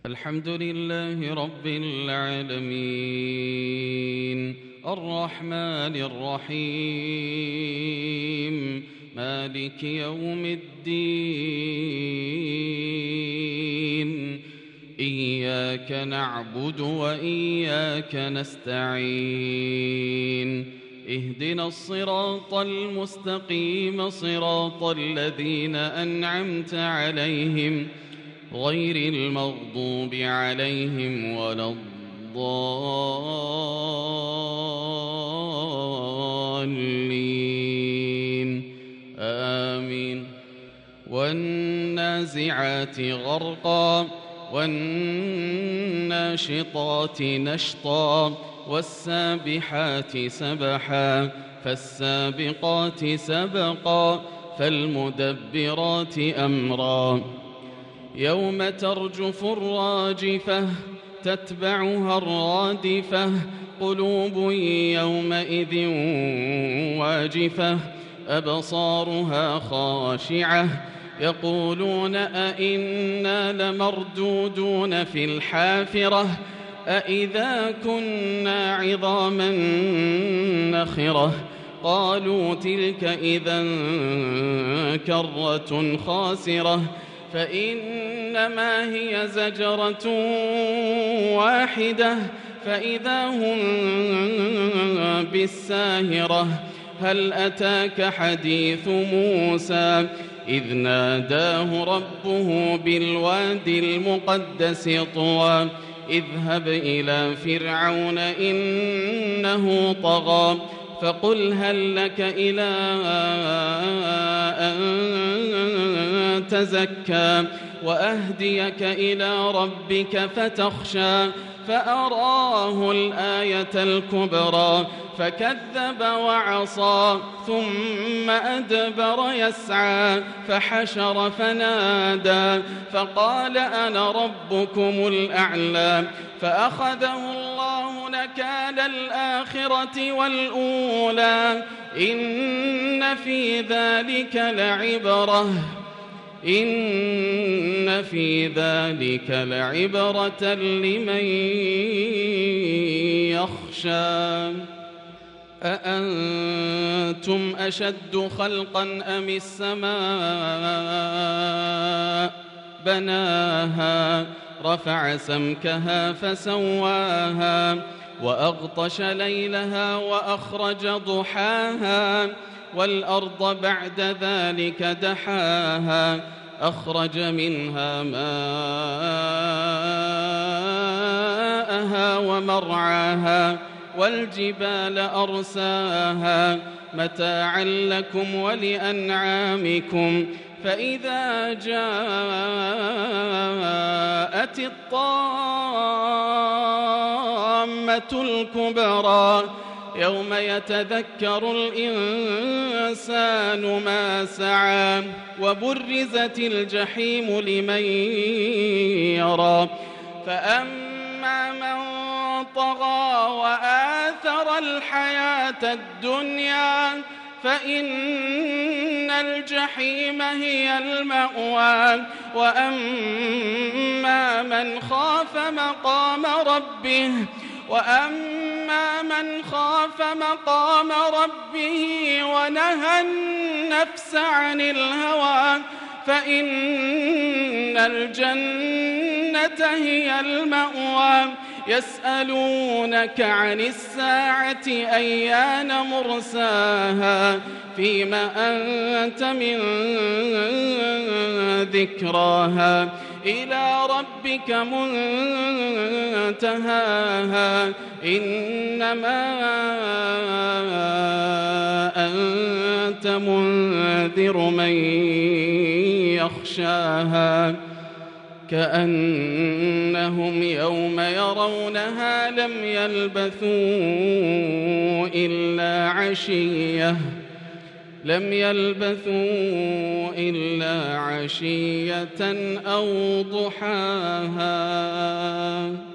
الحمد لله رب العالمين الرحمن الرحيم مالك يوم الدين إياك نعبد وإياك نستعين اهدنا الصراط المستقيم صراط الذين أنعمت عليهم غير المغضوب عليهم ولا الضالين آمين. والنازعات غرقا والناشطات نشطا والسابحات سبحا فالسابقات سبقا فالمدبرات أمرا يوم ترجف الراجفة تتبعها الرادفة قلوب يومئذ واجفة أبصارها خاشعة يقولون أئنا لمردودون في الحافرة أئذا كنا عظاما نخرة قالوا تلك إذا كرة خاسرة فإنما هي زجرة واحدة فإذا هم بالساهرة هل أتاك حديث موسى إذ ناداه ربه بالوادي المقدس طوى اذهب إلى فرعون إنه طغى فقل هل لك إلى أن تزكى وأهديك إلى ربك فتخشى فأراه الآية الكبرى فكذب وعصى ثم أدبر يسعى فحشر فنادى فقال أنا ربكم الأعلى فأخذه الله نكال الآخرة والأولى إن في ذلك لعبرة لمن يخشى أأنتم أشد خلقا أم السماء بناها رفع سمكها فسواها وأغطش ليلها وأخرج ضحاها والأرض بعد ذلك دحاها أخرج منها ماءها ومرعاها والجبال أرساها متاعا لكم ولأنعامكم فإذا جاءت الطامة الكبرى يوم يتذكر الإنسان ما سعى وبرزت الجحيم لمن يرى فأما من طغى وآثر الحياة الدنيا فإن الجحيم هي المأوى وأما من خاف مقام ربه ونهى النفس عن الهوى فإن الجنة هي المأوى يسألونك عن الساعة أيان مرساها فيما أنت من ذكراها إلى ربك منتهاها إنما أنت منذر من يخشاها كأنهم يوم يرونها لم يلبثوا إلا عشية أو ضحاها.